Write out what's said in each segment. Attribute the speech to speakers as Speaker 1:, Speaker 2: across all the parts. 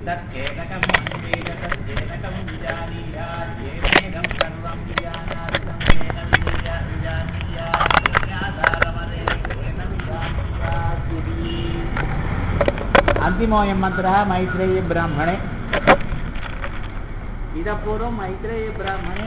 Speaker 1: तच्चेतकं वेद तच्चेतकं विजानीयात् येनेदं सर्वं विजानादिदं येन विजानीयात् विज्ञातारमरे येन विजानीयात् इति। अन्तिमोऽयं मन्त्रः मैत्रेयी ब्राह्मणे। इतः पूर्वं मैत्रेयी ब्राह्मणे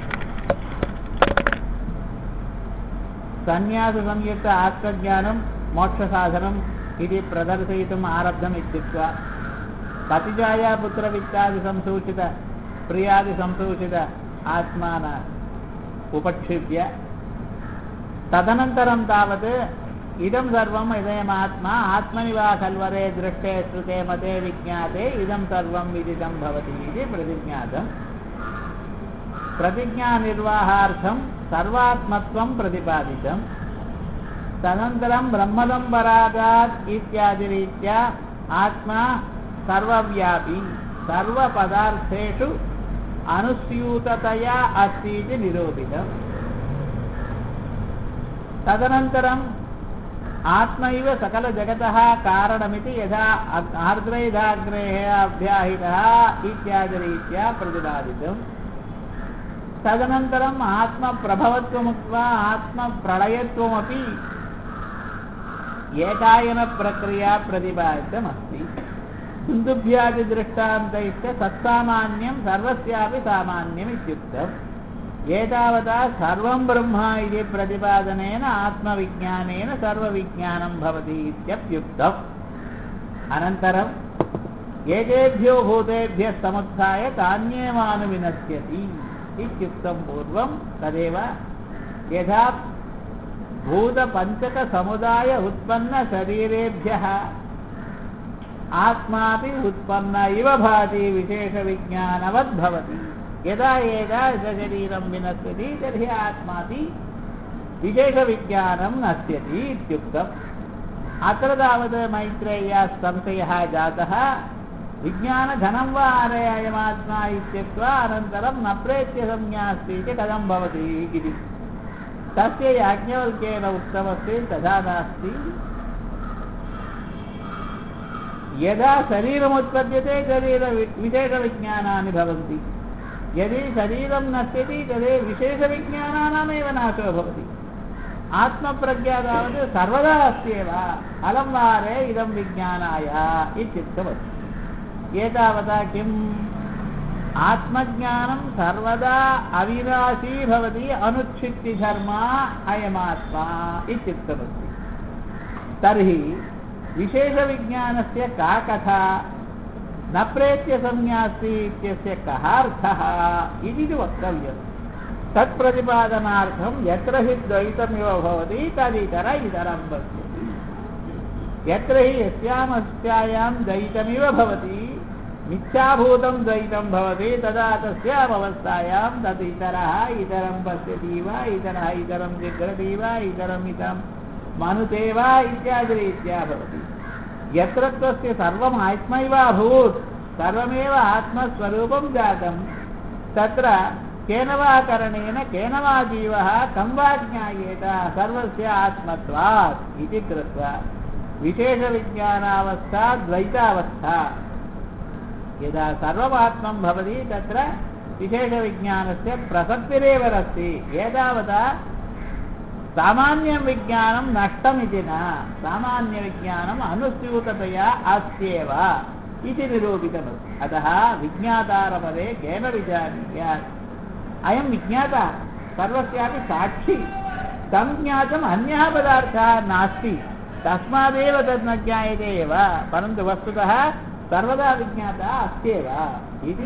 Speaker 1: सन्न्याससंयुक्त आत्मज्ञानं मोक्षसाधनम् इति प्रदर्शयितुम् आरब्धम् इत्युक्त्वा पतिजाया पुत्रवित्तादिसंसूचित प्रियादिसंसूचित आत्मान उपक्षिप्य तदनन्तरं तावत् इदं सर्वम् इदयमात्मा आत्मनि वा खल्वरे दृष्टे श्रुते मते विज्ञाते इदं सर्वं विदितं भवति इति प्रतिज्ञातम्। प्रतिज्ञानिर्वाहार्थं सर्वात्मत्वं प्रतिपादितं। तदनन्तरं ब्रह्मदं परागात् इत्यादिरीत्या आत्मा सर्वव्यापी सर्वपदार्थेषु अनुस्यूततया अस्ति इति निरूपितम्। तदनन्तरम् आत्मैव सकलजगतः कारणमिति यथा आर्द्रैधाग्रेः अभ्याहितः इत्यादिरीत्या प्रतिपादितम्। तदनन्तरम् आत्मप्रभवत्वमुक्त्वा आत्मप्रलयत्वमपि एकायनप्रक्रिया प्रतिपादितमस्ति। दुन्दुभ्यादिदृष्टान्तैश्च तत्सामान्यं सर्वस्यापि सामान्यम् इत्युक्तम्। एतावता सर्वं ब्रह्म इति प्रतिपादनेन आत्मविज्ञानेन सर्वविज्ञानं भवति इत्यप्युक्तम्। अनन्तरम् एतेभ्यो भूतेभ्यः समुत्थाय तान्येवानुविनश्यति इत्युक्तं पूर्वं तदेव यथा भूतपञ्चकसमुदाय उत्पन्नशरीरेभ्यः आत्मापि उत्पन्न इव भाति विशेषविज्ञानवद्भवति। यदा एतादृशशरीरं विनश्यति तर्हि आत्मापि विशेषविज्ञानं नश्यति इत्युक्तम्। अत्र तावत् मैत्रेय्याः संशयः जातः, विज्ञानघनं वा अरे अयमात्मा इत्युक्त्वा अनन्तरं न प्रेत्यसंज्ञा अस्ति इति कथं भवति इति। तस्य याज्ञवल्क्येन उक्तमस्ति तथा नास्ति। यदा शरीरमुत्पद्यते विशेषविज्ञानानि भवन्ति। यदि शरीरं नश्यति तर्हि विशेषविज्ञानानामेव नाशो भवति। आत्मप्रज्ञा तावत् सर्वदा अस्त्येव, अलं वारे इदं विज्ञानाय इत्युक्तमस्ति। एतावता किम् आत्मज्ञानं सर्वदा अविनाशी भवति, अनुच्छित्तिधर्मा अयमात्मा इत्युक्तमस्ति। तर्हि विशेषविज्ञानस्य का कथा, न प्रेत्यसंज्ञास्ति इत्यस्य कः अर्थः इति वक्तव्यम्। तत्प्रतिपादनार्थं यत्र हि द्वैतमिव भवति तदितर इतरं पश्यति। यत्र हि यस्यामस्यायां द्वैतमिव भवति, मिथ्याभूतं द्वैतं भवति, तदा तस्यावस्थायां तदितरः इतरं पश्यति वा, इतरः इतरं जिघ्रति वा, इतरम् इदं मनुते वा इत्यादिरीत्या भवति। यत्र तस्य सर्वम् आत्मैवाभूत्, सर्वमेव आत्मस्वरूपं जातं, तत्र केन वा करणेन केन वा जीवः कं वा ज्ञायेत सर्वस्य आत्मत्वात् इति कृत्वा विशेषविज्ञानावस्था द्वैतावस्था। यदा सर्वमात्मं भवति तत्र विशेषविज्ञानस्य प्रसक्तिरेव नास्ति। एतावता सामान्यं विज्ञानं नष्टमिति न, सामान्यविज्ञानम् अनुस्यूततया अस्त्येव इति निरूपितमस्ति। अतः विज्ञातारपदे केन विजानीयात्, अयं विज्ञाता सर्वस्यापि साक्षी, तं ज्ञातुम् अन्यः पदार्थः नास्ति, तस्मादेव तद् न ज्ञायते एव, परन्तु वस्तुतः सर्वदा विज्ञाता अस्त्येव इति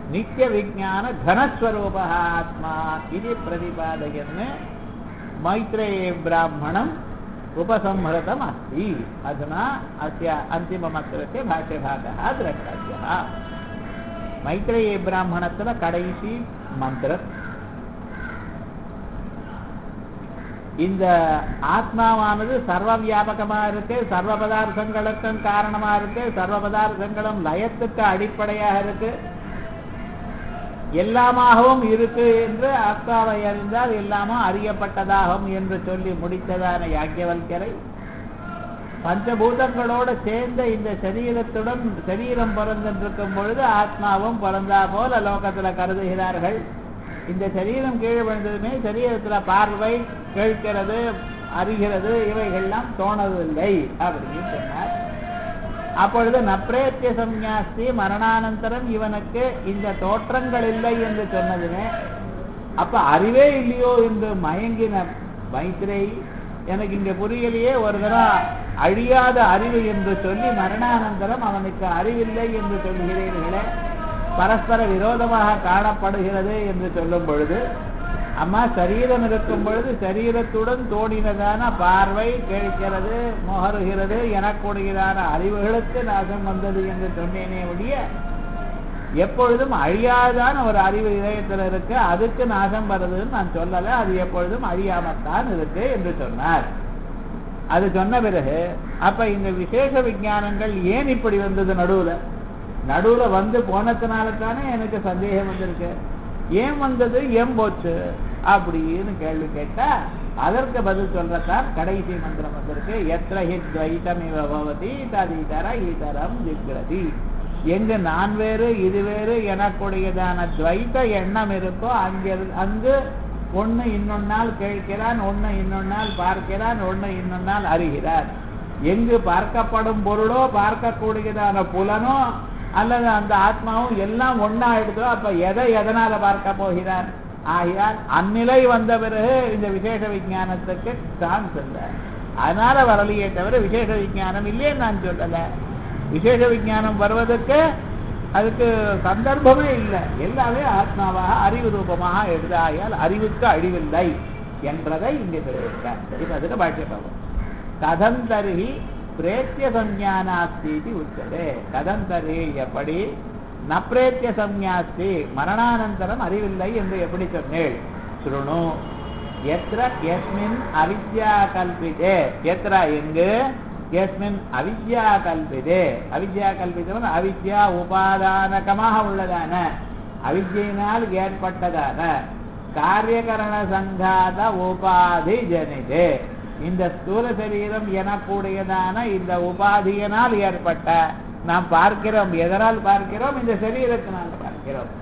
Speaker 1: नित्यविज्ञानघनस्वरूपः आत्मा इति प्रतिपादयन् मैत्रेयी ब्राह्मणम् उपसंहृतमस्ति। अधुना अस्य अन्तिममन्त्रस्य भाष्यभागः द्रष्टव्यः। मैत्रेयी ब्राह्मणस्य कடைசி மந்திரம். இந்த ஆத்மாவானது சர்வ வியாபகமாக இருக்கு, சர்வ பதார்த்தங்களுக்கும் காரணமாக இருக்கு, சர்வ பதார்த்தங்களும் லயத்துக்கு அடிப்படையாக இருக்கு, எல்லாமாகவும் இருக்கு என்று ஆத்மாவை அறிந்தால் எல்லாமும் அறியப்பட்டதாகும் என்று சொல்லி முடித்ததான யாஜ்ஞவல்க்யரை பஞ்சபூதங்களோட சேர்ந்த இந்த சரீரத்துடன் சரீரம் பிறந்திருக்கும் பொழுது ஆத்மாவும் பிறந்தா போல லோகத்துல கருதுகிறார்கள். இந்த சரீரம் கீழே விழுந்ததுமே சரீரத்துல பார்வை, கேட்கிறது, அறிகிறது இவைகள்லாம் தோணவில்லை அப்படின்னு சொன்னார். அப்பொழுது நப்ரேத்திய சந்நியாசி மரணானந்தரம் இவனுக்கு இந்த தோற்றங்கள் இல்லை என்று சொன்னதுமே அப்ப அறிவே இல்லையோ என்று மயங்கின மைத்ரேயி, எனக்கு இங்க புரியலையே, ஒரு தரம் அழியாத அறிவு என்று சொல்லி மரணானந்தரம் அவனுக்கு அறிவில்லை என்று சொல்கிறீர்களே, பரஸ்பர விரோதமாக காணப்படுகிறது என்று சொல்லும் பொழுது, அம்மா சரீரம் இருக்கும் பொழுது சரீரத்துடன் தோணினதான பார்வை, கேட்கிறது, முகருகிறது எனக்கூடியதான அறிவுகளுக்கு நாசம் வந்தது என்று சொன்னேனே ஒழிய எப்பொழுதும் அழியாதான ஒரு அறிவு இதயத்தில் இருக்கு, அதுக்கு நாசம் வருதுன்னு நான் சொல்லல. அது எப்பொழுதும் அழியாமத்தான் இருக்கு என்று சொன்னார். அது சொன்ன பிறகு அப்ப இந்த விசேஷ விஞ்ஞானங்கள் ஏன் இப்படி வந்தது? நடுவுல வந்து போனதுனால தானே எனக்கு சந்தேகம் வந்திருக்கு. ஏன் வந்தது, ஏன் போச்சு அப்படின்னு கேள்வி கேட்டா அதற்கு பதில் சொல்றதான் கடைசி மந்திரம் வந்திருக்கு. எத்திர ஹித்வைதம் இவ பவதி ததிதர இதரம் ஜிக்ரதி. எங்கு நான் வேறு இது வேறு எனக்குடையதான துவைத்த எண்ணம் இருக்கோ அங்கு ஒண்ணு இன்னொன்னால் கேட்கிறான், ஒண்ணு இன்னொன்னால் பார்க்கிறான், ஒண்ணு இன்னொன்னால் அறிகிறார். எங்கு பார்க்கப்படும் பொருளோ பார்க்கக்கூடியதான புலனோ அல்லது அந்த ஆத்மாவும் எல்லாம் ஒன்னா எடுத்தோ அப்ப எதனால பார்க்க போகிறார்? ஆகியால் அந்நிலை வந்த பிறகு இந்த விசேஷ விஞ்ஞானத்துக்கு சான்ஸ் இல்லை. அதனால வரலையே தவிர விசேஷ விஞ்ஞானம் இல்லையே நான் சொல்லல. விசேஷ விஞ்ஞானம் வருவதற்கு அதுக்கு சந்தர்ப்பமே இல்லை. எல்லாமே ஆத்மாவாக அறிவு ரூபமாக எழுதாயால் அறிவுக்கு அழிவில்லை என்பதை இங்கே தெரிவித்தார். இப்ப அதுக்கு பாஷ்ய பாவம் கதந்தருகி பிரேத்திய சஞ்ஞானாஸ்தி உச்சதே. கதந்தரி எப்படி நப்ரேத்திய சந்நியாசி மரணானந்தரம் அறிவில்லை என்று எப்படி சொன்னேள்? சுருணு எத்ர யஸ்மின் அவித்யா கல்பிதே. எத்ர எங்கு யஸ்மின் அவித்யா கல்பிதே. அவித்யா கல்பிதம் அவித்யா உபாதானகமாக உள்ளதான அவித்யினால் ஏற்பட்டதான காரியகரண சங்காத உபாதி ஜனிதே. இந்த ஸ்தூல சரீரம் எனக்கூடியதான இந்த உபாதியினால் ஏற்பட்ட நாம் பார்க்கிறோம். எதனால் பார்க்கிறோம்? இந்த சரீரத்தினால் பார்க்கிறோம்.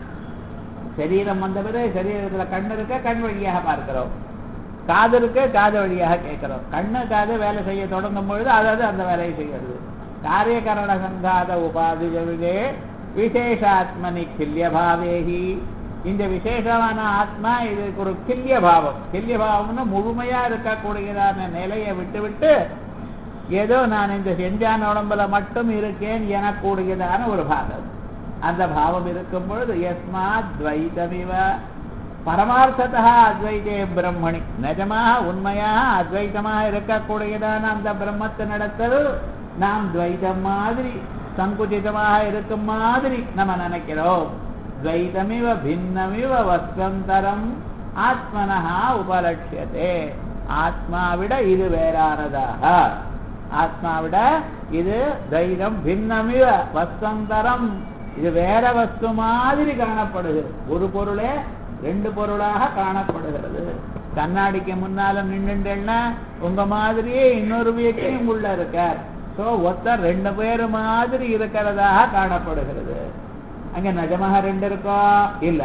Speaker 1: சரீரம் வந்த பிறகு சரீரத்துல கண் இருக்க, கண் வழியாக பார்க்கிறோம். காது இருக்க, காது வழியாக கேட்கிறோம். கண்ணு காது வேலை செய்ய தொடங்கும் பொழுது அதாவது அந்த வேலையை செய்கிறது. காரியகரண சங்காத உபாதிகளே விசேஷாத்மனி கில்யபாவேகி. இந்த விசேஷமான ஆத்மா இதுக்கு ஒரு கில்ய பாவம். கில்ய பாவம்னு முழுமையா இருக்கக்கூடியதான நிலையை விட்டு ஏதோ நான் இந்த செஞ்சான உடம்புல மட்டும் இருக்கேன் எனக்கூடியதான ஒரு பாவம். அந்த பாவம் இருக்கும் பொழுது யஸ்மாத் துவைதமிவ பரமார்த்ததா அத்வைதே பிரம்மணி. நிஜமாக உண்மையாக அத்வைதமாக இருக்கக்கூடியதான அந்த பிரம்மத்தை நடத்தது நாம் துவைதம் மாதிரி சங்குச்சிதமாக இருக்கும் மாதிரி நம்ம நினைக்கிறோம். துவைதமிவ பின்னமிவ வஸ்வந்தரம் ஆத்மனஹா உபலட்சியதே. ஆத்மாவிட இது வேறானதாக, ஆத்மாவிட இது துவைதம் பின்னமிவ வஸ்வந்தரம், இது வேற வஸ்து மாதிரி காணப்படுகிறது. ஒரு பொருளே ரெண்டு பொருளாக காணப்படுகிறது. கண்ணாடிக்கு முன்னால நின்றுன்னா உங்க மாதிரியே இன்னொரு வியக்கையும் உள்ள இருக்கார். சோ ஒருத்தர் ரெண்டு பேரு மாதிரி இருக்கிறதாக காணப்படுகிறது. அங்க நிஜமாக ரெண்டு இருக்கோ இல்ல.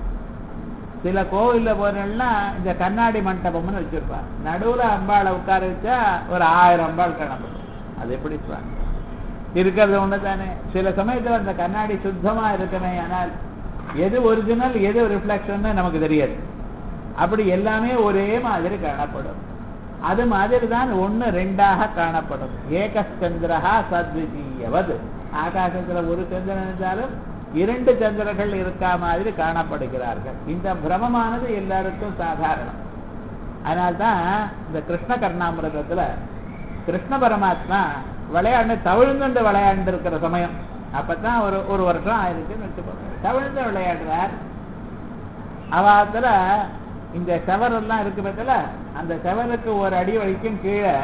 Speaker 1: சில கோவில்ல போனா இந்த கண்ணாடி மண்டபம்னு வச்சிருப்பாங்க. நடுவுல அம்பாளை உட்கார வச்சா ஒரு 1000 அம்பாள் காணப்படும். அது எப்படி இருக்கிறது ஒண்ணுதானே. சில சமயத்துல அந்த கண்ணாடி சுத்தமா இருக்குமே, ஆனால் எது ஒரிஜினல் எது ரிஃப்ளெக்ஷன் நமக்கு தெரியாது. அப்படி எல்லாமே ஒரே மாதிரி காணப்படும். அது மாதிரி தான் ஒன்னு ரெண்டாக காணப்படும். ஏகச்சந்திரஹா சத்விதீயவது. ஆகாசத்துல ஒரு சந்திரன் இருந்தாலும் 2 சந்திரர்கள் இருக்கா மாதிரி காணப்படுகிறார்கள். இந்த பிரமமானது எல்லாருக்கும் சாதாரணம். அதனால்தான் இந்த கிருஷ்ண கர்ணாமிரதத்துல கிருஷ்ண பரமாத்மா தவிழ்ந்து விளையாண்டு இருக்கிற சமயம், அப்பதான் ஒரு வருஷம் ஆயிருக்குன்னு வச்சுக்கோங்க. தவிழ்ந்து விளையாடுறார். அவாத்துல இந்த செவரெல்லாம் இருக்கு பத்தில, அந்த செவருக்கு ஒரு அடி வரைக்கும் கீழே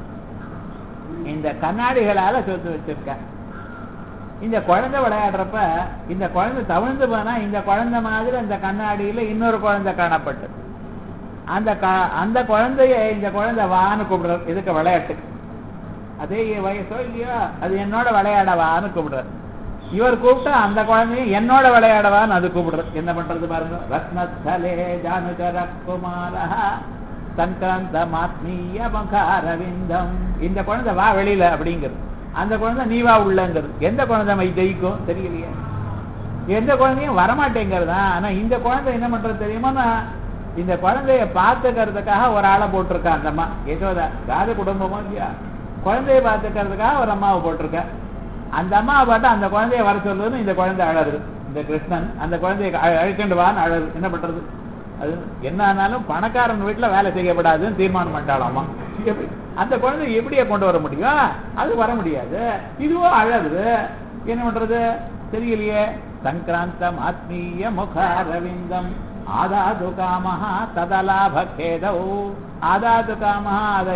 Speaker 1: இந்த கண்ணாடிகளால சொத்து வச்சிருக்க. இந்த குழந்தை விளையாடுறப்ப இந்த குழந்தை தவிழ்ந்து போனா இந்த குழந்தை மாதிரி அந்த கண்ணாடியில இன்னொரு குழந்தை காணப்பட்டு, அந்த குழந்தைய இந்த குழந்தை வான்னு கூப்பிடுற இதுக்கு விளையாட்டுக்கு. அதே வயசோ இல்லையோ அது என்னோட விளையாடவான்னு கூப்பிடுறாரு. இவர் கூப்பிட்டா அந்த குழந்தையும் என்னோட விளையாடவான்னு அது கூப்பிடுறது. என்ன பண்றது பாருங்க. ரத்னஸ்தலே ஜானுஜர குமாரா சங்கந்த மாத்மீய மகாரவிந்தம். இந்த குழந்தை வா வெளியில அப்படிங்கிறது, அந்த குழந்தை நீ வா உள்ளங்கிறது. எந்த குழந்தை மை ஜெயிக்கும் தெரியலையே, எந்த குழந்தையும் வரமாட்டேங்கிறதா. ஆனா இந்த குழந்தை என்ன பண்றது தெரியுமா, இந்த குழந்தைய பார்த்துக்கிறதுக்காக ஒரு ஆளை போட்டிருக்கா அந்த அம்மா. ஏதோதா காது குடும்பமோ இல்லையா, குழந்தைய பார்த்துக்கிறதுக்காக ஒரு அம்மாவை போட்டிருக்க. அந்த அம்மாவை பார்த்து அந்த குழந்தைய வர சொல்லுதுன்னு இந்த குழந்தை அழகுது. இந்த கிருஷ்ணன் அந்த குழந்தைய அழைச்சிட்டு வான்னு அழகு. என்ன பண்றது, அது என்ன ஆனாலும் பணக்காரன் வீட்டுல வேலை செய்யப்படாதுன்னு தீர்மானம் பண்ணிட்டாலாமா. அந்த குழந்தை எப்படியே கொண்டு வர முடியும், அது வர முடியாது. இதுவோ அழகு, என்ன பண்றது தெரியலையே. சங்கிராந்தம் ஆத்மீய முகாரவிந்தம் ஆதாது காமஹா ததலாப கேதௌ. ஆதாது காமஹா அதை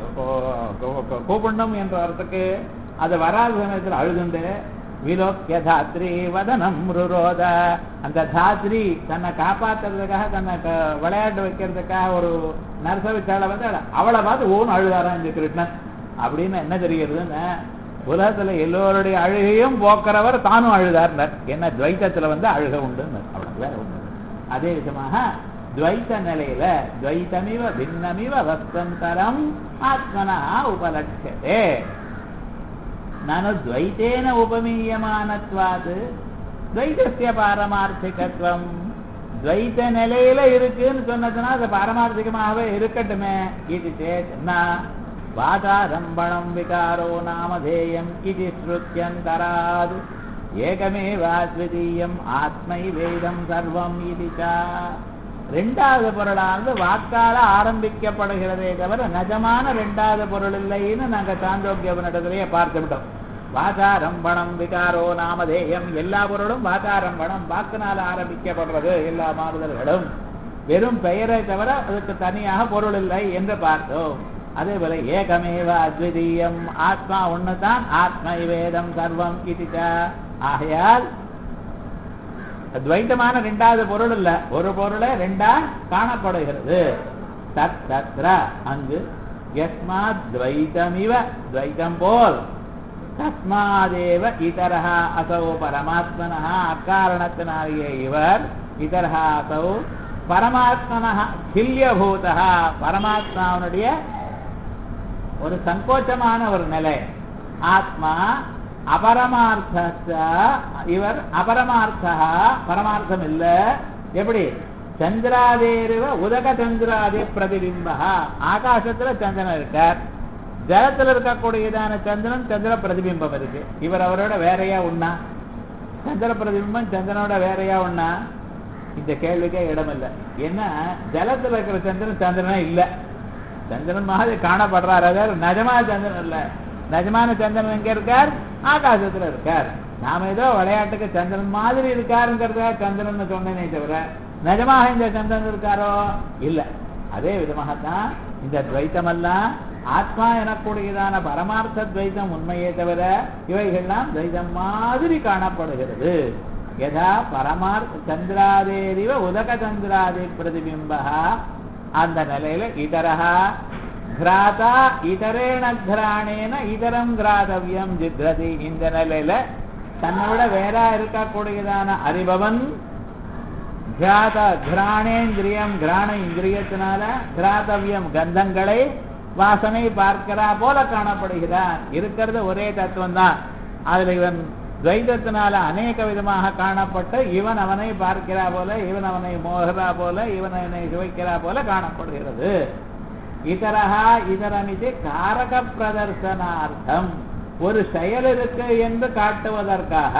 Speaker 1: கூப்பிடணும் என்ற அர்த்தத்துக்கு அது வராத சமயத்தில் அழுதுண்டு விலோக்கிய தாத்ரி வதனம் ருரோத. அந்த தாத்ரி தன்னை காப்பாத்துறதுக்காக தன்னை விளையாட்டு வைக்கிறதுக்காக ஒரு நரசவிச்சாளை வந்து அவளை பார்த்து ஓன்னு அழுதாரான் இந்த கிருஷ்ணன். அப்படின்னு என்ன தெரிகிறதுன்னு, உலகத்துல எல்லோருடைய அழுகையும் போக்குறவர் தானும் அழுதார். என்ன துவைத்தத்துல வந்து அழுக உண்டு, அவ்வளவு வேற ஒண்ணு. அதே விதமாக துவைத்த நிலையில துவைத்தமிவ பின்னமிவ வஸ்தந்தரம் ஆத்மனா உபலட்சதே. நானு துவைத்தேன உபமீயமானத்வாது துவைதஸ்ய பாரமார்த்திகத்துவம். துவைத்த நிலையில இருக்குன்னு சொன்னதுன்னா அது பாரமார்த்திகமாகவே இருக்கட்டுமே. இது சேத்னா வாசாரம்பணம் விகாரோ நாமதேயம் இது ஸ்ருத்யந்தராது ஏகமேவாத்விதீயம் ஆத்மை வேதம் சர்வம் இதுச்சா. ரெண்டாவது பொருளானது வாக்கால ஆரம்பிக்கப்படுகிறதே தவிர நிஜமான ரெண்டாவது பொருள் இல்லைன்னு நாங்க சாந்தோக்கியவனிடத்திலேயே பார்த்து விட்டோம். வாசாரம்பணம் விகாரோ நாமதேயம், எல்லா பொருளும் வாசாரம்பணம் வாக்குனால ஆரம்பிக்கப்படுறது. எல்லா மாறுதல்களும் வெறும் பெயரை தவிர அதுக்கு தனியாக பொருள் இல்லை என்று பார்த்தோம். அதே போல ஏகமேவ அத்விதீயம், ஆத்மா ஒண்ணுதான், ஆத்மை வேதம் சர்வம் இதுச்சா. ஆகையால் துவைத்தமான ரெண்டாவது பொருள் இல்ல, ஒரு பொருளை ரெண்டா காணப்படுகிறது. தத் தத்ர அங்கு யஸ்மாத் துவைதமிவ துவைதம் போல் தஸ்மாதேவ இதரஹா அசௌ பரமாத்மனஹா அக்காரணத்தினாலேயே இவர் இதரஹா அசௌ பரமாத்மனஹா கில்யபூதஹா பரமாத்மாவுடைய ஒரு சங்கோச்சமான ஒரு நிலை. ஆத்மா அபரமார்த்த, இவர் அபரமார்த்தா பரமார்த்தம் இல்ல. எப்படி சந்திராதேருவ உதக சந்திராதே பிரதிபிம்பா. ஆகாசத்துல சந்திரன் இருக்கார், ஜலத்துல இருக்கக்கூடியதான சந்திரன் சந்திர பிரதிபிம்பம் இருக்கு. இவர் அவரோட வேறையா உண்ணா, சந்திர பிரதிபிம்பம் சந்திரனோட வேறையா உண்ணா? இந்த கேள்விக்கே இடம் இல்லை. ஏன்னா ஜலத்துல இருக்கிற சந்திரன் சந்திரனா இல்ல, சந்திரன் மாதிரி காணப்படுறாரு. அதாவது நிஜமான சந்திரன் இல்ல. நிஜமான சந்திரன் எங்க இருக்கார்? ஆகாசத்துல இருக்கார். நாம ஏதோ விளையாட்டுக்கு சந்திரன் மாதிரி இருக்காருங்கிறத சந்திரன் சொன்னேனே தவிர நிஜமாக இந்த சந்திரன் இருக்காரோ இல்ல. அதே விதமாகத்தான் இந்த துவைத்தமெல்லாம் ஆத்மா எனக்கூடியதான பரமார்த்த துவைத்தம் உண்மையே தவிர இவைகள்லாம் துவைத்தம் மாதிரி காணப்படுகிறது. யதா பரமார்த்த சந்திராதேரிவ உதக சந்திராதி பிரதிபிம்பா. அந்த நிலையில இதரஹா கிராதா இதரேண கிராணேன இதரம் கிராதவியம் ஜிக்ரதி. இந்த நிலையில தன்னோட வேற இருக்கக்கூடியதான அறிபவன் கிராணேந்திரியம் கிராண இந்திரியத்தினால கிராதவியம் கந்தங்களை வாசனை பார்க்கிறா போல காணப்படுகிறான். இருக்கிறது ஒரே தத்துவம் தான். அதுல இவன் துவைதத்தினால அநேக விதமாக காணப்பட்டு இவன் அவனை பார்க்கிறா போல, இவன் அவனை மோகிறா போல, இவன் அவனை சுவைக்கிறா போல காணப்படுகிறது. இதரஹா இதரமிதி காரக பிரதர்சனார்த்தம், ஒரு செயல் இருக்கு என்று காட்டுவதற்காக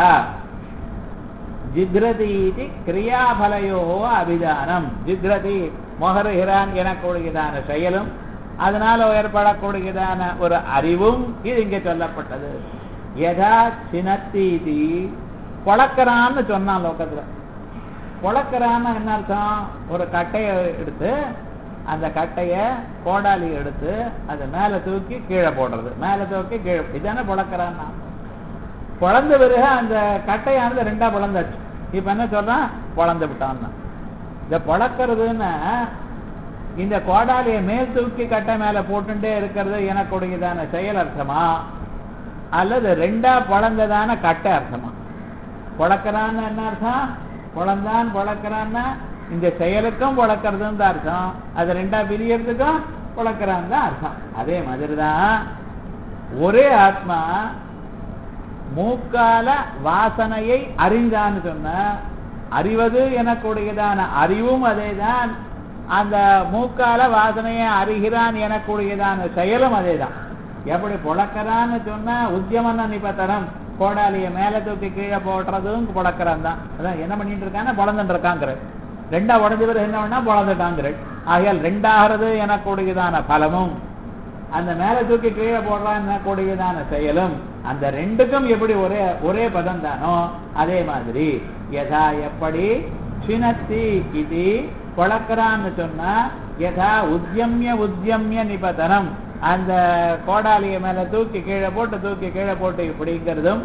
Speaker 1: ஜிக்ரதி கிரியாபலையோ அபிதானம். ஜிக்ரதி மோகருகிறான் எனக்கூடியதான செயலும் அதனால ஏற்படக்கூடியதான ஒரு அறிவும் இது இங்கே சொல்லப்பட்டது. யதா சினத்தீதி பொழக்கிறான்னு சொன்னான் லோகத்துல. பொழக்கிறான்னு என்ன அர்த்தம்? ஒரு கட்டையை எடுத்து அந்த கட்டைய கோடாலி எடுத்து அதை மேல தூக்கி கீழே போடுறது, மேல தூக்கி கீழே, இதானே பொழக்கிறான்னா. பொழந்த பிறகு அந்த கட்டையானது ரெண்டா பொழந்தாச்சு. இப்ப என்ன சொல்றான்? பொழந்து விட்டான்னா. இந்த பொழக்கிறதுன்னா இந்த கோடாலியை மேல் தூக்கி கட்டை மேல போட்டுட்டே இருக்கிறது எனக்குடையதான செயல் அர்த்தமா, அல்லது ரெண்டா பொழந்ததான கட்டை அர்த்தமா? பொழக்கிறான்னு என்ன அர்த்தம்? பொழந்தான் பொழக்கிறான்னா இந்த செயலுக்கும் பொழக்கிறதுன்னு தான் அர்த்தம், அது ரெண்டா பிரியறதுக்கும் பொழக்கிறான்னு தான் அர்த்தம். அதே மாதிரிதான் ஒரே ஆத்மா மூக்கால வாசனையை அறிந்தான்னு சொன்ன அறிவது எனக்குடையதான அறிவும் அதேதான், அந்த மூக்கால வாசனையை அறிகிறான் எனக்குடையதான செயலும் அதேதான். எப்படி பொழக்கிறான்னு சொன்னா உத்தியமன நிபத்தனம், கோடாலிய மேல தூக்கி கீழே போடுறதும் பொழக்கிறான் தான். அதான் என்ன பண்ணிட்டு இருக்கான்னா பொழந்துட்டு இருக்காங்கிற, ரெண்டா உடஞ்சவர் என்ன பண்ணா பொழந்துட்டாங்கிற. ஆகையால் ரெண்டாகிறது எனக்குடையதான பலமும் அந்த மேல தூக்கி கீழே போடுறான் எனக்குடையதான செயலும் அந்த ரெண்டுக்கும் எப்படி ஒரே பதம் தானோ அதே மாதிரி யதா எப்படி சினத்தி இது பொழக்கிறான்னு சொன்னா யதா உத்தியமிய நிபதனம் அந்த கோடாலிய மேல தூக்கி கீழே போட்டு இப்படிங்கிறதும்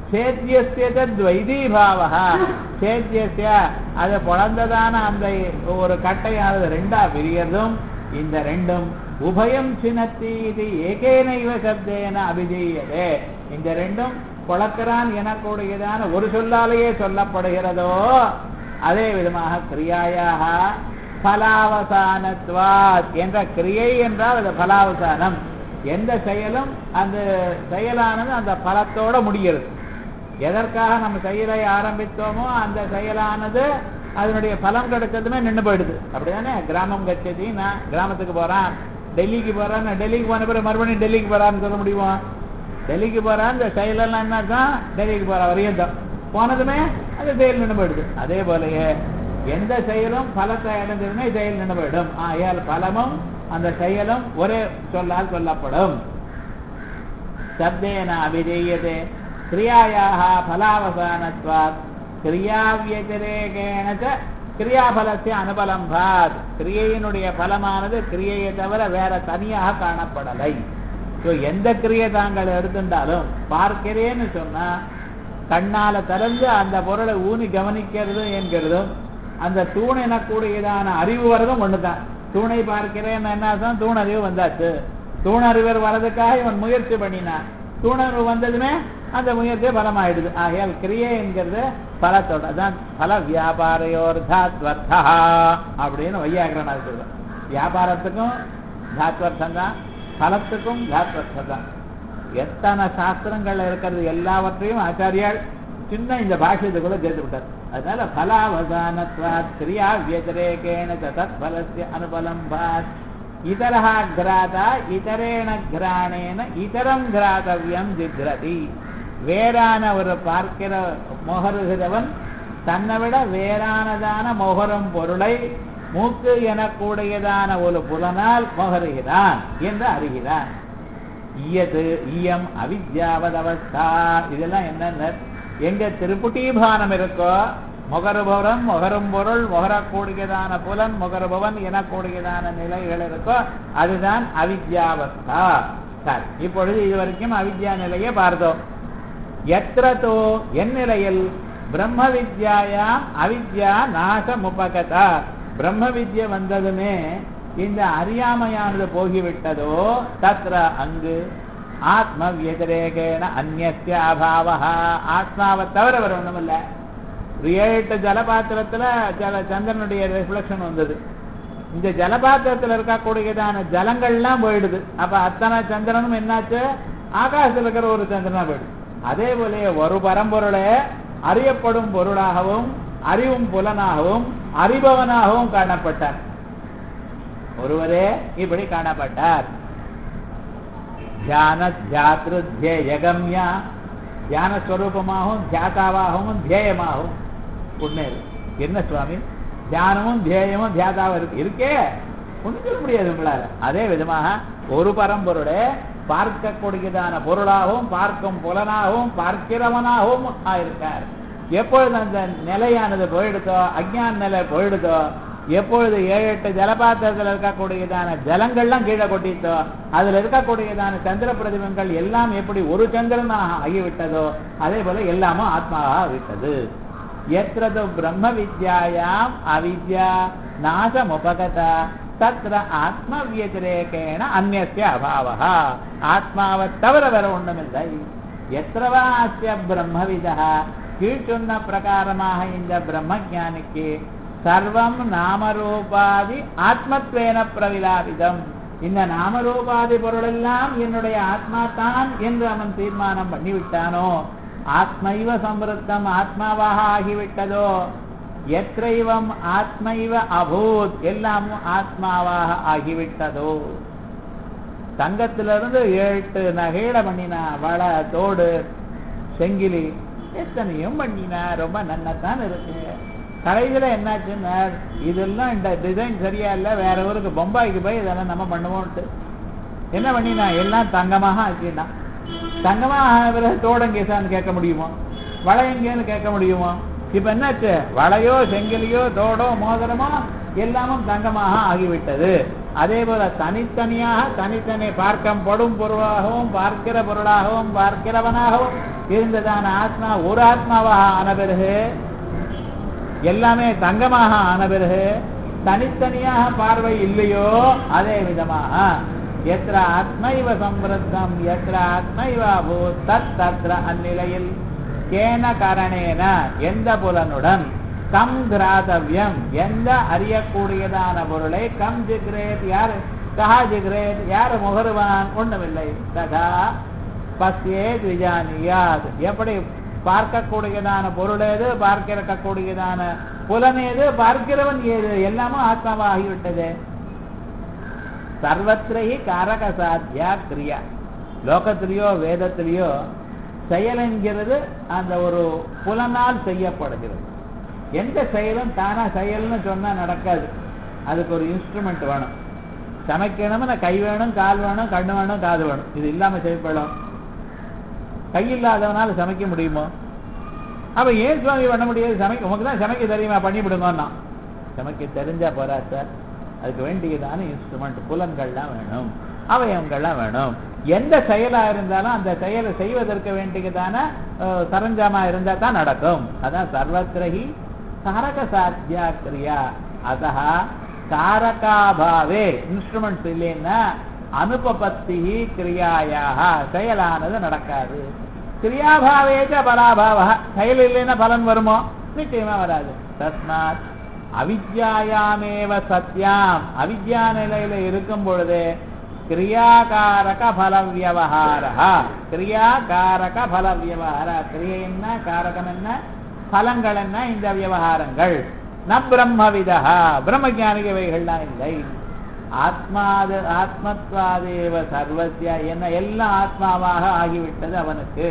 Speaker 1: சேத்தியஸ்யத்வைதீபாவஹ சேத்தியஸ்ய அது பொழந்ததான அந்த ஒரு கட்டையானது ரெண்டா பிரியறதும் இந்த ரெண்டும் உபயம் சினத்தி இது ஏகேனைவ சப்தேன அபிதீயதே இந்த ரெண்டும் பொழக்கிறான் எனக்குடையதான ஒரு சொல்லாலேயே சொல்லப்படுகிறதோ அதே விதமாக கிரியாயாக பலாவசானத்வாத் என்ற கிரியை என்றால் அது பலாவசானம். எந்த செயலும் அந்த செயலானது அந்த பலத்தோட முடிகிறது. எதற்காக நம்ம செயலை ஆரம்பித்தோமோ அந்த செயலானது அதனுடைய பலம் கிடைச்சதுமே நின்று போயிடுது. அப்படிதானே கிராமம் கட்சி, நான் கிராமத்துக்கு போறான், டெல்லிக்கு போறான், டெல்லிக்கு போன பிறகு மறுபடியும் டெல்லிக்கு போறான்னு சொல்ல முடியுமா? டெல்லிக்கு போறான் இந்த செயலெல்லாம் என்னதான் டெல்லிக்கு போற வரையும் தான் போனதுமே அந்த செயல் நின்று போயிடுது. அதே போலயே எந்த செயலும் பலத்தை அடைந்ததுமே செயல் நின்று போயிடும். ஆயால் பலமும் அந்த செயலும் ஒரே சொல்லால் சொல்லப்படும். சப்தேன அபிதீயதே கிரியாயாக பலாவசானத்வாத் கிரியாவியதிரேகேன கிரியாபலத்தை அனுபலம்பாத் கிரியையினுடைய பலமானது கிரியையை தவிர வேற தனியாக காணப்படலை. எந்த கிரியை தாங்கள் எடுத்துட்டாலும் பார்க்கிறேன்னு சொன்னா கண்ணால திறந்து அந்த பொருளை ஊனி கவனிக்கிறது என்கிறதும் அந்த தூண் எனக்கூடியதான அறிவு வரதும் ஒண்ணுதான். தூணை பார்க்கிறேன் என்ன தூணறிவு வந்தாச்சு, தூணறிவர் வரதுக்காக இவன் முயற்சி பண்ணினான், தூணறிவு வந்ததுமே அந்த முயற்சியை பலமாயிடுது. ஆகையால் கிரியை என்கிறது பலத்தோட தான். பல வியாபாரையோர்தாத்வர்த்தா அப்படின்னு வையாகரன் சொல்ற. வியாபாரத்துக்கும் தாத்வர்த்தம் தான், பலத்துக்கும் தாத்வர்த்தம் தான். எத்தனை சாஸ்திரங்கள்ல இருக்கிறது எல்லாவற்றையும் ஆச்சாரியால் சின்ன இந்த பாஷ்யத்துக்குள்ள சேர்த்து விட்டார். அதனால பலாவசானத்வாத் கிரியா வியதிரேகேன தத் பலஸ்ய அனுபலம்பாத் இதரஹா கிராதா இதரேன கிராணேன இதரம் கிராதவியம் ஜிக்ரதி. வேறான ஒரு பார்க்கிற மொகருகிறவன் தன்னை விட வேறானதான மொகரும் பொருளை மூக்கு எனக்கூடியதான ஒரு புலனால் மொகருகிறான் என்று அறிகிறான். ஈயது ஈயம் அவித்யாவத் அவஸ்தா. இதெல்லாம் என்னென்ன எங்க திருப்புட்டீபானம் இருக்கோ மொகருபவன் மொகரும் பொருள் மொகரக்கூடியதான புலன் மொகருபவன் எனக்கூடியதான நிலைகள் இருக்கோ அதுதான் அவித்யாவஸ்தா. சரி, இப்பொழுது இதுவரைக்கும் அவித்யா நிலையை பார்த்தோம். எத்ரதோ என் நிலையில் பிரம்ம வித்யாயாம் அவித்யா நாசமுபகதா பிரம்ம வித்யா வந்ததுமே இந்த அறியாமையானது போகிவிட்டதோ தத்ர அங்கு ஆத்ம வியதிரேகேன அந்நிய அபாவஹ ஆத்மாவை தவிர வர ஒண்ணும் இல்ல. 7 ஜலபாத்திரத்துல சந்திரனுடைய ரிஃப்ளெக்ஷன் வந்தது. இந்த ஜலபாத்திரத்துல இருக்கக்கூடியதான ஜலங்கள்லாம் போயிடுது. அப்ப அத்தனை சந்திரனும் என்னாச்சு? ஆகாசத்துல இருக்கிற ஒரு சந்திரனா போயிடுது. அதே போல ஒரு பரம்பொருளை அறியப்படும் பொருளாகவும் அறிவும் புலனாகவும் அறிபவனாகவும் காணப்பட்டார். ஒருவரே இப்படி காணப்பட்டார். தியான தியாத்ரு தியேயகம்யா தியான ஸ்வரூபமாகவும் தியாதாவாகவும் தியேயமாகவும் உண்மை என்ன சுவாமி தியானமும் தியேயமும் தியாதாவும் இருக்கே ஒன்றும் சொல்ல முடியாது உங்களால. அதே விதமாக ஒரு பரம்பொருளை பார்க்கக்கூடியதான பொருளாகவும் பார்க்கும் புலனாகவும் பார்க்கிறவனாகவும் ஆயிருக்கார். எப்பொழுது அந்த நிலையானது போயிடுதோ அஞ்ஞான நிலை போயிடுதோ எப்பொழுது 7-8 ஜலபாத்திரத்தில் இருக்கக்கூடியதான ஜலங்கள்லாம் கீழே கொட்டித்தோ அதுல இருக்கக்கூடியதான சந்திர பிரதிபங்கள் எல்லாம் எப்படி ஒரு சந்திரனாக ஆகிவிட்டதோ அதே போல எல்லாமும் ஆத்மாவாக விட்டது. எத்ரது பிரம்ம வித்யாயாம் அவித்யா நாசமுபகதா தத்ர ஆத்ம வியதிரேகேண அந்நிய அபாவः ஆத்மாவை தவிர வேற ஒண்ணுமில்லை. எத்திரவா அஸ்ய பிரம்மவிதः கீழ் சொன்ன பிரகாரமாக இந்த பிரம்மஞானிக்கு சர்வம் நாமரூபாதி ஆத்மத்வேன பிரவிலாபிதம், இந்த நாமரூபாதி பொருள் எல்லாம் என்னுடைய ஆத்மா தான் என்று அவன் தீர்மானம் பண்ணிவிட்டானோ, ஆத்மைவ சம்ருத்தம் ஆத்மாவாக ஆகிவிட்டதோ, எத்ரைவம் ஆத்மைவ அபூத் எல்லாமும் ஆத்மாவாக ஆகிவிட்டதோ. தங்கத்திலிருந்து 8 நகையில பண்ணினா, வளை தோடு செங்கிலி எத்தனையும் பண்ணினா, ரொம்ப நன்னத்தான் இருக்கு. கடைசியில என்னாச்சுன்னா இதெல்லாம் இந்த டிசைன் சரியா இல்லை, வேற ஊருக்கு பொம்பாய்க்கு போய் இதெல்லாம் நம்ம பண்ணுவோம்ட்டு என்ன பண்ணினா எல்லாம் தங்கமாக ஆக்கினா. தங்கமாக தோடங்கேசான்னு கேட்க முடியுமோ, வளையங்கேன்னு கேட்க முடியுமோ? இப்ப என்னாச்சு, வளையோ செங்கிலியோ தோடோ மோதிரமோ எல்லாமும் தங்கமாக ஆகிவிட்டது. அதே போல தனித்தனியாக தனித்தனி பார்க்கப்படும் பொருளாகவும் பார்க்கிற பொருளாகவும் பார்க்கிறவனாகவும் இருந்ததான ஆத்மா ஒரு ஆத்மாவாக ஆன பிறகு, எல்லாமே தங்கமாக ஆன பிறகு தனித்தனியாக பார்வை இல்லையோ, அதே விதமாக எத்திர ஆத்மைவ சம்பிரத்தம் எத்திர ஆத்மைவ அபூத் தத் தத்ர அந்நிலையில் கேன கரணேன எந்த புலனுடன் கம் கிராதவ்யம் எந்த அறியக்கூடியதான பொருளை கம் ஜிக்ரேத் யார் கஹா ஜிக்ரேத் யார் முகருவான் ஒண்ணுமில்லை. ததா பஸ்யேத் விஜானியாத் எப்படி பார்க்கக்கூடியதான பொருள் ஏது, பார்க்கக்கூடியதான புலன் ஏது, பார்க்கிறவன் ஏது, எல்லாமும் ஆத்மாவாகிவிட்டது. சர்வத்திரைஹி காரக சாத்தியா கிரியா. லோகத்திலேயோ வேதத்திலேயோ செயல் என்கிறது அந்த ஒரு புலனால் செய்யப்படுகிறது. எந்த செயலும் தானா செயல்னு சொன்னா நடக்காது, அதுக்கு ஒரு இன்ஸ்ட்ருமெண்ட் வேணும். சமைக்கணும்னா கை வேணும், கால் வேணும், கண்ணு வேணும், காது வேணும். இது இல்லாம செய்யப்படும். கை இல்லாதவனால சமைக்க முடியுமோ? அப்ப ஏன் சுவாமி பண்ண முடியாது? சமைக்க உனக்கு தான் சமைக்க தெரியுமா, பண்ணிவிடுங்கன்னா சமைக்க தெரிஞ்சா போறா சார். அதுக்கு வேண்டியதான இன்ஸ்ட்ருமெண்ட் புலன்கள்லாம் வேணும், அவயவங்கள்லாம் வேணும். எந்த செயலா இருந்தாலும் அந்த செயலை செய்வதற்கு வேண்டியதான சரஞ்சாமா இருந்தா தான் நடக்கும். அதான் சர்வத்திரஹி காரக சாத்தியா கிரியா. அதஹ காரகாபாவே இன்ஸ்ட்ருமெண்ட்ஸ் இல்லைன்னா அனுபபத்தி கிரியாயாக செயலானது நடக்காது. கிரியாபாவேச்ச பலாபாவ செயல் இல்லைன்னா பலன் வருமோ? நிச்சயமா வராது. தஸ்மாத் அவித்யாயாமேவ சத்யாம் அவித்யா நிலையில இருக்கும் பொழுது கிரியாகாரக பல வியவஹார கிரியாகாரக பல வியவஹார கிரியை என்ன, காரகம் என்ன, பலங்கள் என்ன, இந்த விவகாரங்கள் ந பிரம்மவிதா பிரம்மஜானிகவைகள்லாம் இல்லை. ஆத்மாது ஆத்மத்வாதேவ சர்வஸ்ய என்ன எல்லாம் ஆத்மாவாக ஆகிவிட்டது அவனுக்கு.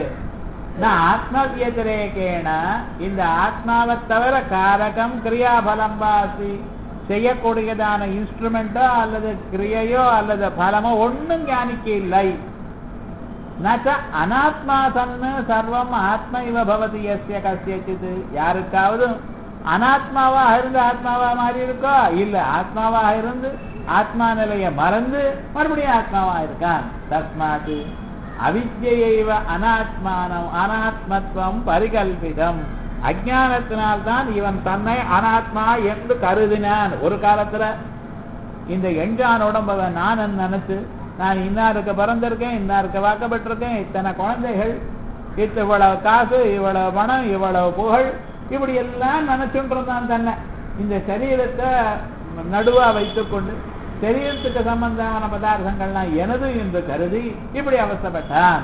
Speaker 1: ஆத்மவியதிரேகேன இந்த ஆத்மாவை தவிர காரகம் கிரியாபலம் பாசி செய்யக்கூடியதான இன்ஸ்ட்ருமெண்டோ அல்லது கிரியையோ அல்லது பலமோ ஒன்னும் ஞானிக்கு இல்லை. நச்ச அனாத்மா சன்னு சர்வம் ஆத்ம இவ பவதி யஸ்ய கஸ்யசித். யாருக்காவது அனாத்மாவாக இருந்து ஆத்மாவா மாறி இருக்கோ? இல்ல, ஆத்மாவாக இருந்து ஆத்மா நிலைய மறந்து மறுபடியும் ஆத்மாவா இருக்கான். தஸ்மாத் அவித்யைவ அனாத்மானம் அனாத்மத்துவம் பரிகல்பிதம். அஜானத்தினால்தான் இவன் தன்னை அனாத்மா என்று கருதினான். ஒரு காலத்துல இந்த எஞ்சான் உடம்பை நான் நினைச்சு நான் இன்னாருக்கு பிறந்திருக்கேன், இன்னாருக்கு வாக்கப்பட்டிருக்கேன், இத்தனை குழந்தைகள், இவ்வளவு காசு, இவ்வளவு பணம், இவ்வளவு புகழ், இப்படி எல்லாம் நினைச்சுன்றான் தன்னை. இந்த சரீரத்தை நடுவா வைத்துக் கொண்டு சரீரத்துக்கு சம்பந்தமான பதார்த்தங்கள்லாம் எனது என்று கருதி இப்படி அவஸ்தைப்பட்டான்.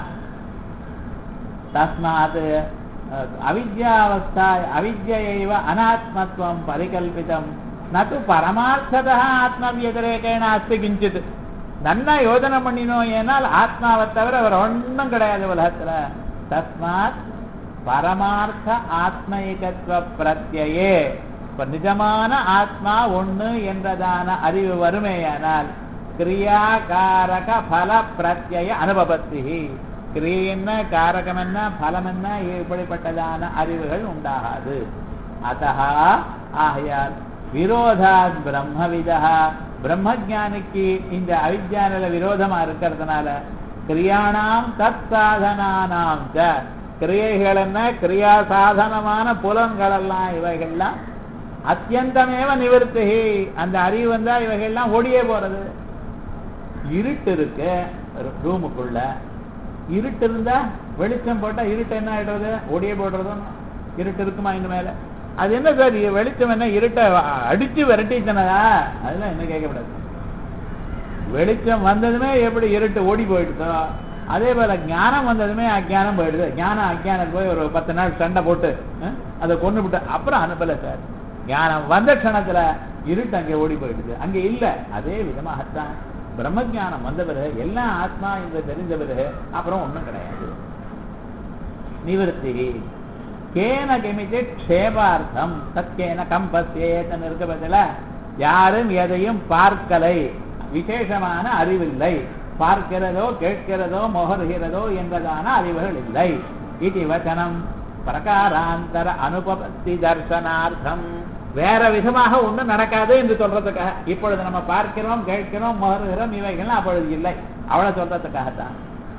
Speaker 1: தஸ்மாத் அவித்யாவஸ்தா அவித்யைவ அனாத்மத்துவம் பரிகல்பிதம் நது பரமார்த்ததா ஆத்மவியதிரேகேண அஸ்தி கிஞ்சித். நன்னா யோஜனை பண்ணினோம், ஏனால் ஆத்மாவை தவிர அவர் ஒன்றும் கிடையாது உலகத்துல. தஸ்மாத் பரமார்த்த ஆத்மீகத்துவ பிரத்யே நிஜமான ஆத்மா ஒண்ணு என்றதான அறிவு வருமேயானால் கிரியாகாரக பல பிரத்யய அனுபவத்தி. கிரியை என்ன, காரகம் என்ன, பலம் என்ன, இப்படிப்பட்டதான அறிவுகள் உண்டாகாது. அதஹா ஆகையால் விரோதாத் பிரம்மவிதா பிரம்மஜானிக்கு இந்த அவித்யானில விரோதமா இருக்கிறதுனால கிரியாணாம் தத் சாதனானாம் கிரியைகள் என்ன, கிரியா சாதனமான புலன்கள் எல்லாம் இவைகள்லாம் அத்தியந்தமேவ நிவர்த்தி. அந்த அறிவு வந்தா இவைகள்லாம் ஓடியே போறது. இருட்டு இருக்கு ரூமுக்குள்ள, இருட்டு இருந்தா வெளிச்சம் போட்டா இருட்டு என்ன ஆயிடுறது? ஓடியே போடுறதும். இருட்டு இருக்குமா இந்த மேல? அது என்ன சார் வெளிச்சம் என்ன இருட்டை அடிச்சு விரட்டிச்சனதா? அதெல்லாம் என்ன கேட்கக்கூடாது. வெளிச்சம் வந்ததுமே எப்படி இருட்டு ஓடி போயிடுதோ அதே போல ஞானம் வந்ததுமே அஜ்ஞானம் போயிடுது. ஞானம் அஜ்ஞானம் போய் ஒரு 10 நாள் சண்டை போட்டு அதை கொண்டு விட்டு அப்புறம் அனுப்பல சார். ஞானம் வந்த க்ஷணத்துல இருட்டு அங்கே ஓடி போயிடுது, அங்கே இல்லை. அதே விதமாகத்தான் பிரம்ம ஜானம் வந்த பிறகு எல்லாம் ஆத்மா என்று தெரிஞ்ச பிறகு அப்புறம் ஒண்ணும் கிடையாது. நிவர்த்தி கேன கெமிச்சே க்ஷேபார்த்தம் சத்யேன கம்பஸ்யேதன் இருக்க பதில யாரும் எதையும் பார்க்கலை, விசேஷமான அறிவில்லை. பார்க்கிறதோ கேட்கிறதோ மோகருகிறதோ என்பதான அறிவுகள் இல்லை. இது வச்சனம் பிரகாராந்தர அனுபவத்தி தர்சனார்த்தம். வேற விதமாக ஒன்றும் நடக்காது என்று சொல்றதுக்காக. இப்பொழுது நம்ம பார்க்கிறோம் கேட்கிறோம் மோகருகிறோம் இவைகள் அப்பொழுது இல்லை அவ்வளவு சொல்றதுக்காகத்தான்.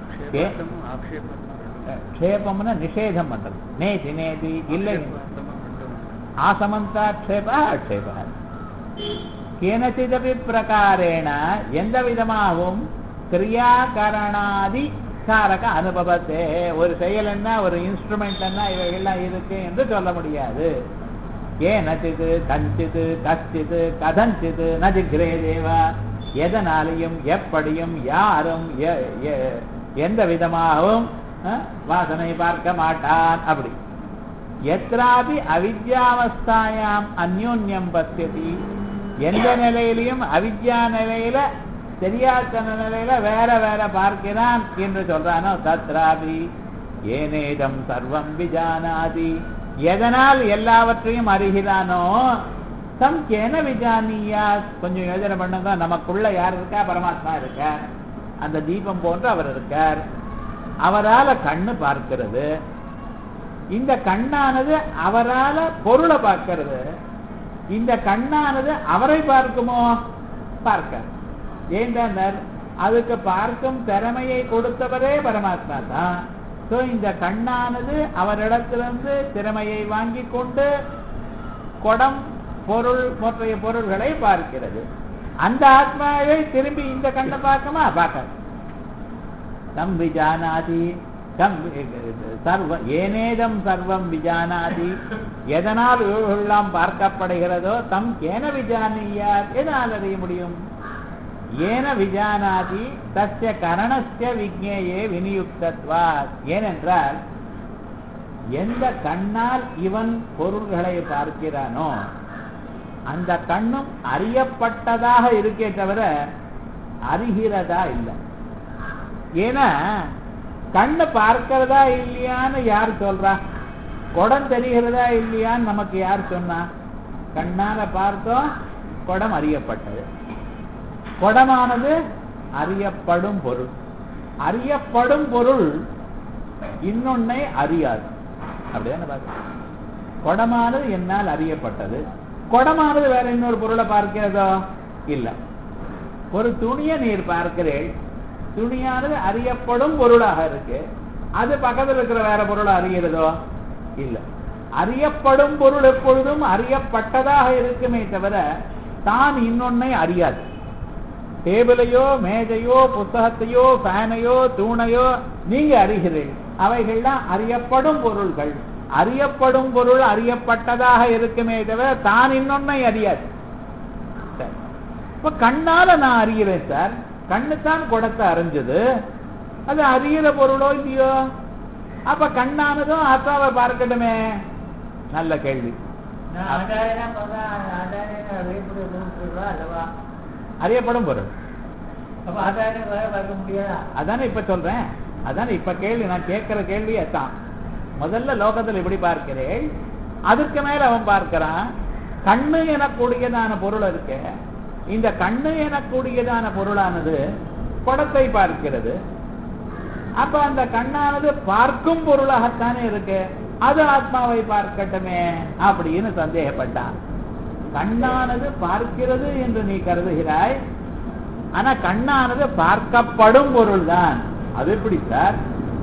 Speaker 1: க்ஷேபம்னு நிஷேதம் பண்றது. நேதி நேதி இல்லை ஆசமந்தா க்ஷேப க்ஷேப கேனச்சிதபி பிரகாரேண எந்த விதமாகவும் கிரியாகரணாதி காரக அனுபவத்தே. ஒரு செயல் என்ன ஒரு இன்ஸ்ட்ருமெண்ட் என்ன இவைகள்லாம் இருக்கு என்று சொல்ல முடியாது. ஏனச்சிது கஞ்சிது கச்சிது கதஞ்சிது நஜிகிரே தேவா. எதனாலையும் எப்படியும் யாரும் எந்த விதமாகவும் வாசனை பார்க்க மாட்டான். அப்படி எத்ராபி அவித்யாவஸ்தாயாம் அந்யோன்யம் பசியதி. எந்த நிலையிலையும் அவித்யா நிலையில தெரியாத நிலையில வேற வேற பார்க்கிறான் என்று சொல்றானோ தத்ராபி ஏனேதம் சர்வம் விஜானாதி. எதனால் எல்லாவற்றையும் அறிகிறானோ தம் கேன விஜானியா. கொஞ்சம் யோசனை பண்ணுங்க. நமக்குள்ள யார் இருக்கா? பரமாத்மா இருக்கார். அந்த தீபம் போன்று அவர் இருக்கார். அவரால கண்ணு பார்க்கிறது. இந்த கண்ணானது அவரால பொருளை பார்க்கிறது. இந்த கண்ணானது அவரை பார்க்குமோ? பார்க்க. ஏன் அதுக்கு பார்க்கும் திறமையை கொடுத்தவரே பரமாத்மா தான். இந்த கண்ணானது அவரிடத்திலிருந்து திறமையை வாங்கி கொண்டு குடம் பொருள் மற்ற பொருள்களை பார்க்கிறது. அந்த ஆத்மாவை திரும்பி இந்த கண்ணை பார்க்குமா? பார்க்காது. தம் விஜானாதி ஏனேதம் சர்வம் விஜானாதி. எதனால் எல்லாம் பார்க்கப்படுகிறதோ தம் ஏன விஜானியா. எதனால் அறிய முடியும்? ஏன விஜானாதி தஸ்ய கரணஸ்ய விஜ்ஞேயே விநியுக்தத்வாத். ஏனென்றால் எந்த கண்ணால் இவன் பொருள்களை பார்க்கிறானோ அந்த கண்ணும் அறியப்பட்டதாக இருக்கே தவிர அறிகிறதா இல்லை. ஏன்னா கண்ணு பார்க்கிறதா இல்லையான்னு யார் சொல்றா? குடம் தெரிகிறதா இல்லையான்னு நமக்கு யார் சொன்னா? கண்ணால பார்த்தோம், குடம் அறியப்பட்டது. குடமானது அறியப்படும் பொருள். அறியப்படும் பொருள் இன்னொன்னை அறியாது. அப்படிதானே பார்க்க. குடமானது என்னால் அறியப்பட்டது. குடமானது வேற இன்னொரு பொருளை பார்க்கிறதோ? இல்லை. ஒரு துணியை நீர் பார்க்கிறேன், துணியானது அறியப்படும் பொருளாக இருக்கு. அது பக்கத்தில் இருக்கிற வேற பொருளை அறிகிறதோ? இல்லை. அறியப்படும் பொருள் எப்பொழுதும் அறியப்பட்டதாக இருக்குமே தவிர தான் இன்னொன்னை அறியாது. டேபிளையோ மேஜையோ புத்தகத்தையோ ஃபேனையோ தூணையோ நீங்க அறிகிறீர்கள். அவைகள்லாம் அறியப்படும் பொருள்கள். அறியப்படும் பொருள் அறியப்பட்டதாக இருக்குமே தவிர தான் இன்னொன்னை அறியாது. இப்ப கண்ணால நான் அறிகிறேன் சார். கண்ணுத்தான் குடத்தை அறிஞ்சது. அது அறிகிற பொருளோ இல்லையோ? அப்ப கண்ணானதும் ஆத்மாவை பார்க்கட்டுமே. நல்ல கேள்வி. அறியப்படும் பொருள் அதானே இப்ப சொல்றேன். அதானே இப்ப கேள்வி. நான் கேட்கிற கேள்வி அதான். முதல்ல லோகத்தில் இப்படி பார்க்கிறேன், அதுக்கு மேல அவன் பார்க்கிறான். கண்ணு எனக்கூடியதான பொருள் இருக்கு. இந்த கண்ணு எனக்கூடியதான பொருளானது குடத்தை பார்க்கிறது. அப்ப அந்த கண்ணானது பார்க்கும் பொருளாகத்தானே இருக்கு. அது ஆத்மாவை பார்க்கட்டுமே அப்படின்னு சந்தேகப்பட்டான். கண்ணானது பார்க்கிறது என்று நீ கருதுகிறாய். ஆனா கண்ணானது பார்க்கப்படும் பொருள் தான். அது எப்படி சார்?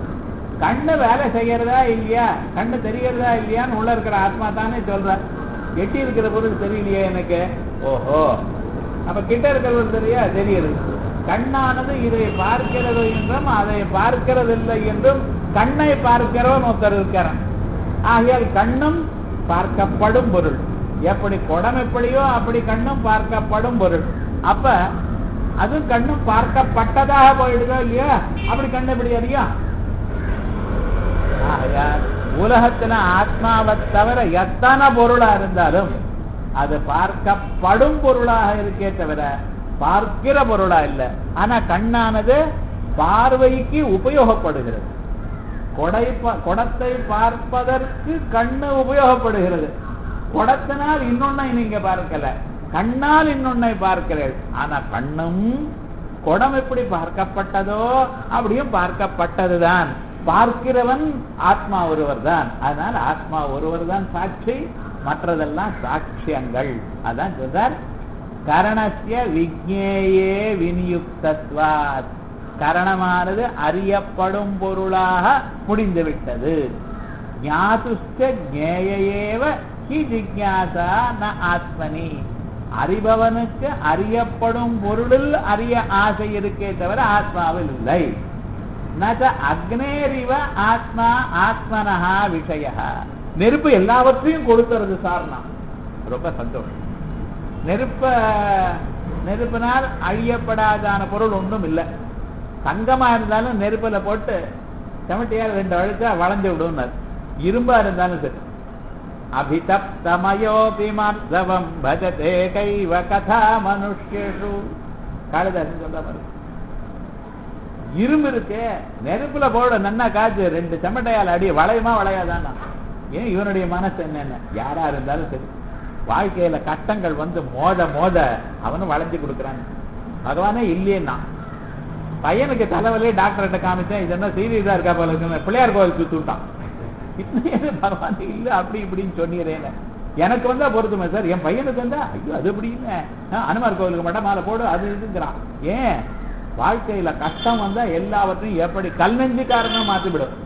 Speaker 1: கண்ணு வேலை செய்யறதா இல்லையா, கண்ணு தெரியறதா இல்லையான்னு உள்ள இருக்கிற ஆத்மா தானே சொல்ற. எட்டி இருக்கிற பொருள் தெரியலையே எனக்கு. ஓஹோ, அப்ப கிட்ட இருக்கிறது தெரியா தெரியுது. கண்ணானது இதை பார்க்கிறது என்றும் அதை பார்க்கிறதில்லை என்றும் கண்ணை பார்க்கிறவன் ஒருத்தர் இருக்கிறான். ஆகையால் கண்ணும் பார்க்கப்படும் பொருள். எப்படி குடம் எப்படியோ அப்படி கண்ணும் பார்க்கப்படும் பொருள். அப்ப அது கண்ணும் பார்க்கப்பட்டதாக போயிடுதோ இல்லையா? அப்படி கண்ணு எப்படி அறியும்? ஆகையால் உலகத்துல ஆத்மாவை தவிர எத்தனை பொருளா இருந்தாலும் அது பார்க்கப்படும் பொருளாக இருக்கே தவிர பார்க்கிற பொருளா இல்லை. ஆனா கண்ணானது பார்வைக்கு உபயோகப்படுகிறது. குடத்தை பார்ப்பதற்கு கண்ணு உபயோகப்படுகிறது. குடத்தினால் இன்னொன்னை நீங்க பார்க்கல, கண்ணால் இன்னொன்னை பார்க்கிறீர்கள். ஆனா கண்ணும் குடம் எப்படி பார்க்கப்பட்டதோ அப்படியும் பார்க்கப்பட்டதுதான். பார்க்கிறவன் ஆத்மா ஒருவர் தான். அதனால் ஆத்மா ஒருவர் தான் சாட்சி, மற்றதெல்லாம் சாட்சியங்கள். அதான் சொல்றார், கரணஸ்ய விஜ்ஞேயே விநியுக்தத்வாத். கரணமானது அறியப்படும் பொருளாக முடிந்துவிட்டது. ஞாதுஷ்ட ஞேயேவ ஹி ஜிக்ஞாசா ந ஆத்மனி. அறிபவனுக்கு அறியப்படும் பொருளில் அறிய ஆசை இருக்கே தவிர ஆத்மாவில் இல்லை. நச்ச அக்னேரிவ ஆத்மா ஆத்மனஹா விஷய. நெருப்பு எல்லாவற்றையும் கொடுக்கிறது சார்னா ரொம்ப சந்தோஷம். நெருப்பினால் அழியப்படாதான பொருள் ஒன்றும் இல்லை. தங்கமா இருந்தாலும் நெருப்புல போட்டு செமட்டியால் 2 அழுத்தா வளைஞ்சு விடுனார். இரும்பா இருந்தாலும் சரி. அபிதப்தமயோபி மர்தவம் பஜதே கைவ கதா மனுஷ்யேஷு. காளிதாசன் சொல்ற மாதிரி இரும்பு இருக்கு, நெருப்புல போட நன்னா காய்ச்சி 2 செமட்டையால் அடி வளையுமா வளையாதானா? ஏன் இவனுடைய மனசு என்னென்ன? யாரா இருந்தாலும் சரி, வாழ்க்கையில கஷ்டங்கள் வந்து மோத மோத அவனும் வளைஞ்சு கொடுக்குறான். பகவானே இல்லையேன்னா பையனுக்கு தலைவலியே டாக்டர்கிட்ட காமிச்சேன், இது என்ன சீரியஸா இருக்கா போல இருக்கு, பிள்ளையார் கோவில் சுத்துட்டான். இன்னும் பகவான் இல்ல அப்படி இப்படின்னு சொன்னீரேன்னு எனக்கு வந்தா பொறுத்துமே சார். என் பையனுக்கு வந்தா ஐயோ அது எப்படின்னு அனுமார் கோவிலுக்கு மட்டும் மாலை போடு அது இதுங்கிறான். ஏன்? வாழ்க்கையில கஷ்டம் வந்தா எல்லாவற்றையும் எப்படி கல் நெஞ்சு காரணம் மாற்றிவிடும்.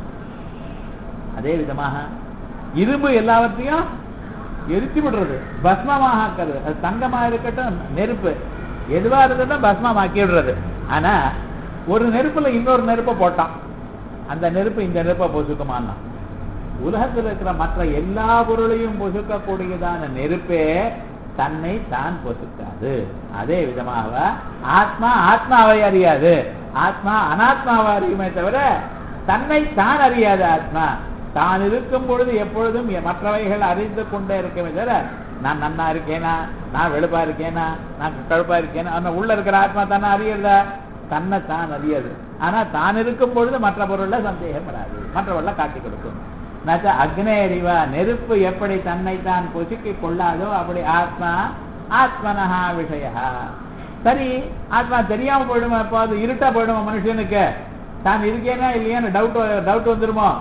Speaker 1: அதே விதமாக இரும்பு எல்லாவற்றையும் எரிச்சு விடுறது, பஸ்மமாக ஆக்கிறது. அது தங்கமா இருக்கட்டும், நெருப்பு எதுவா இருந்தாலும் பஸ்மமாக்கி விடுறது. ஆனா ஒரு நெருப்புல இன்னொரு நெருப்பை போட்டான், அந்த நெருப்பு இந்த நெருப்பை பொசுக்குமான்னா. உலகத்தில் இருக்கிற மற்ற எல்லா பொருளையும் பொசுக்கக்கூடியதான நெருப்பே தன்னை தான் பொசுக்காது. அதே விதமாக ஆத்மா ஆத்மாவை அறியாது, ஆத்மா அனாத்மாவை அறியுமே தவிர தன்னை தான் அறியாது. ஆத்மா தான் இருக்கும் பொழுது எப்பொழுதும் மற்றவைகள் அறிந்து கொண்டே இருக்கவே தவிர நான் நன்னா இருக்கேனா, நான் வெளுப்பா இருக்கேனா, நான் கழுப்பா இருக்கேனா, உள்ள இருக்கிற ஆத்மா தானே அறியறதா? தன்னை தான் அறியாது. ஆனா தான் இருக்கும் பொழுது மற்ற பொருள்ல சந்தேகம் வராது, மற்றவர்கள காட்டி கொடுக்கும். அக்னேரிவா, நெருப்பு எப்படி தன்னை தான் பொசுக்கிக் கொள்ளாதோ அப்படி ஆத்மா ஆத்மனஹா விஷய. சரி, ஆத்மா தெரியாம போயிடுமா? எப்பாவது இருட்டா போயிடுமா மனுஷனுக்கு? தான் இருக்கேனா இல்லையான்னு டவுட் வந்துருமோ?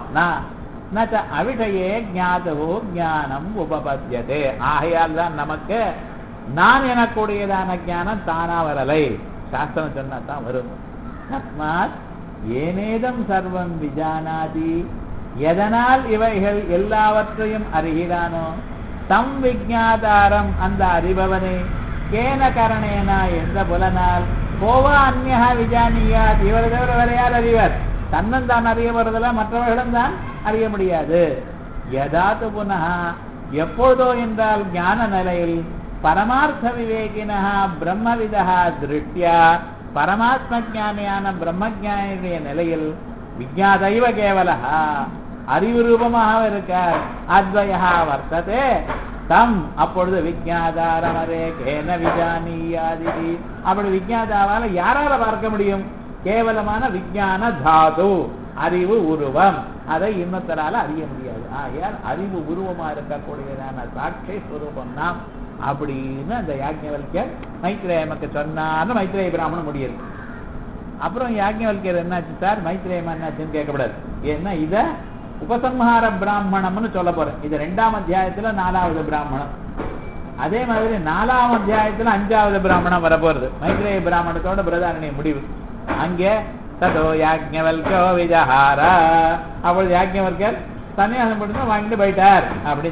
Speaker 1: அவிஷயே ஞாதவோ ஞானம் உபபத்தியதே. ஆகையால் தான் நமக்கு நான் எனக்கூடியதான ஞானம் தானா வரலை, சாஸ்திரம் சொன்னா தான் வரும். தஸ்மாத் ஏனேதம் சர்வம் விஜானாதி, எதனால் இவைகள் எல்லாவற்றையும் அறிகிறானோ, தம் விஜாதாரம் அந்த அறிபவனை, கேன கரணேனா எந்த புலனால், கோவா அந்நியா விஜானியாத் இவர் தவிர வேற யார் அறிவர்? தன்னன் அறிய வருவதில்ல, மற்றவர்களும் தான் அறிய முடியாது. யதாத்து புனः எப்பொழுதோ என்றால் ஞான நிலையில் பரமார்த்த விவேகினா பிரம்மவிதா திருஷ்டியா, பரமாத்ம ஞானியான பிரம்மஜானியுடைய நிலையில் விஜாதைவ கேவலஹா அறிவு ரூபமாக இருக்கார், அத்வயா வர்த்ததே தம் அப்பொழுது விஜாதாரமரே கேன விஜானியாதி. அப்படி விஜாதாவால யாரால பார்க்க முடியும்? கேவலமான விஞ்ஞான தாது அறிவு உருவம், அதை இன்னொருத்தரால அறிய முடியாது. ஆகையால் அறிவு உருவமா இருக்கக்கூடியதான சாட்சி ஸ்வரூபம் நாம் அப்படின்னு அந்த யாஜ்ஞவல்யர் மைத்ரேயமக்கு சொன்னான்னு மைத்ரேய பிராமணன் முடியுது. அப்புறம் யாஜ்ஞவல்யர் என்னாச்சு சார், மைத்ரேயம் என்னாச்சுன்னு கேட்கக்கூடாது. ஏன்னா இத உபசம்ஹார பிராமணம்னு சொல்ல போறேன். இது 2ஆம் அத்தியாயத்துல 4வது பிராமணம். அதே மாதிரி 4ஆம் அத்தியாயத்துல 5வது பிராமணம் வரப்போறது. மைத்ரேய பிராமணத்தோட பிரதாரணிய முடிவு. அங்கே ததோ யாஜ்ஞவல்யோ விஜஹார, அப்பொழுது யாஜ்ஞவல்யர் சன்னியாசம் பண்ணி வாங்கிட்டு போயிட்டார் அப்படின்னு சொல்லு.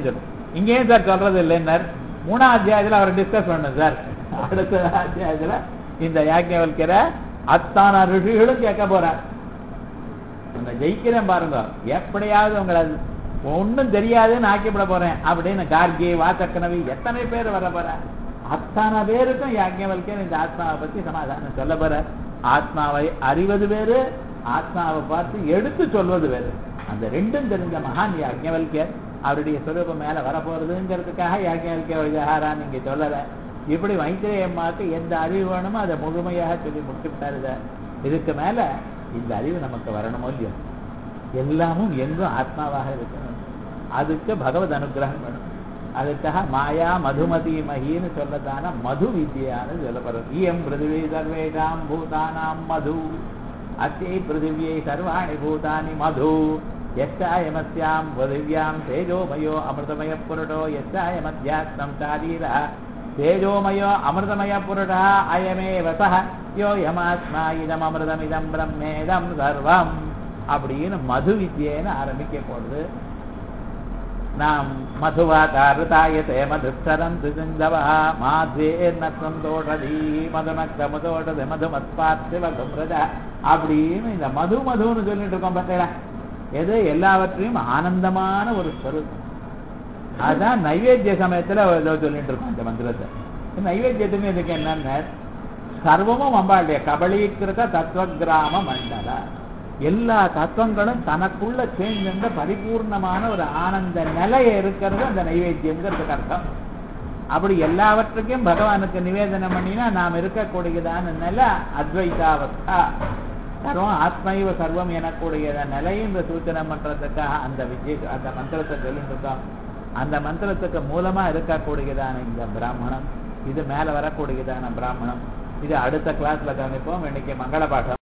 Speaker 1: இங்கேயும் சார் சொல்றது இல்லைன்னார். 3ஆம் அத்தியாயத்துல அவர் டிஸ்கஸ் பண்ண சார். அடுத்த அத்தியாயத்துல இந்த யாக்ஞவல்கிற அத்தான ரிஷிகளும் கேட்க போறார். அந்த ஜெயிக்கிறேன் பாருங்க, எப்படியாவது உங்களை ஒன்னும் தெரியாதுன்னு ஆக்கிவிட போறேன் அப்படின்னு கார்கி வாசக்கனவி எத்தனை பேர் வர போற, அத்தனை பேருக்கும் யாக்ஞவல்கிற இந்த ஆத்மாவை பத்தி சமாதானம் சொல்ல போற. ஆத்மாவை அறிவது வேறு, ஆத்மாவை பார்த்து எடுத்து சொல்வது வேறு. அந்த ரெண்டும் தெரிஞ்ச மகான் யாக்ஞவல்கியர். அவருடைய சொரூபம் மேல வரப்போறதுங்கிறதுக்காக யாக்ஞவல்கிய விவகாரம் நீங்க சொல்லல. இப்படி மைத்ரேய அம்மாவுக்கு எந்த அறிவு வேணுமோ அதை முழுமையாக சொல்லி முடிச்சுட்டாரு. இதுக்கு மேல இந்த அறிவு நமக்கு வரணுமோ இல்லையோ, எல்லாமும் எங்கும் ஆத்மாவாக இருக்கணும். அதுக்கு பகவத் அனுகிரகம் வேணும். அதுக்காக மாயா மதுமதி மகின்னு சொல்லத்தான மது வித்யான்னு சொல்லப்படுறது. இயம் பிருத்திவி சர்வேஷாம் பூதானாம் மது, அஸ்யை பிருத்திவியை சர்வாணி பூதானி மது, யஸ்யாயமஸ்யாம் பிருத்திவியாம் தேஜோமயோ அமிர்தமய புருடோ யஸ்யாயமத்யாத்மம் சாரீரः தேஜோமயோ அமிர்தமய புருடா அயமேவ சஹ யோ யமாத்மா இதம் அமிர்தமிதம் பிரம்மேதம் சர்வம் அப்படின்னு மது வித்யேன்னு ஆரம்பிக்க போடுது. நாம் மதுவாதாரதாயதே மதுச்சரம் துஜந்தவா மாத்வேர்நத்வம் தோஷதி மதுநக்தமுதோஷதி மதுமத்பாத்சிவகும்ரஜ அப்படின்னு இந்த மது மதுன்னு சொல்லிட்டு இருக்கோம். பார்த்தீங்களா, எது எல்லாவற்றையும் ஆனந்தமான ஒரு ஸ்வரூபம். அதான் நைவேத்திய சமயத்துல சொல்லிட்டு இருக்கோம் இந்த மந்திரத்தை. நைவேத்தியத்துக்கு இதுக்கு என்னன்னா சர்வமும் அம்பாளுடைய கபலீகிருத தத்துவகிராம மண்டல, எல்லா தத்துவங்களும் தனக்குள்ள சேர்ந்த பரிபூர்ணமான ஒரு ஆனந்த நிலையை இருக்கிறது அந்த நைவேத்தியங்கிறதுக்கு அர்த்தம். அப்படி எல்லாவற்றுக்கும் பகவானுக்கு நிவேதனம் பண்ணினா நாம் இருக்கக்கூடியதான நிலை அத்வைதாவஸ்தா, சர்வம் ஆத்மைவ சர்வம் எனக்கூடிய நிலையை இந்த சூச்சனை பண்றதுக்காக அந்த அந்த மந்திரத்தை சொல்லிட்டு இருக்கோம். அந்த மந்திரத்துக்கு மூலமா இருக்கக்கூடியதான இந்த பிராமணம், இது மேல வரக்கூடியதான பிராமணம், இது அடுத்த கிளாஸ்ல கவனிப்போம். இன்னைக்கு மங்கள பாடம்.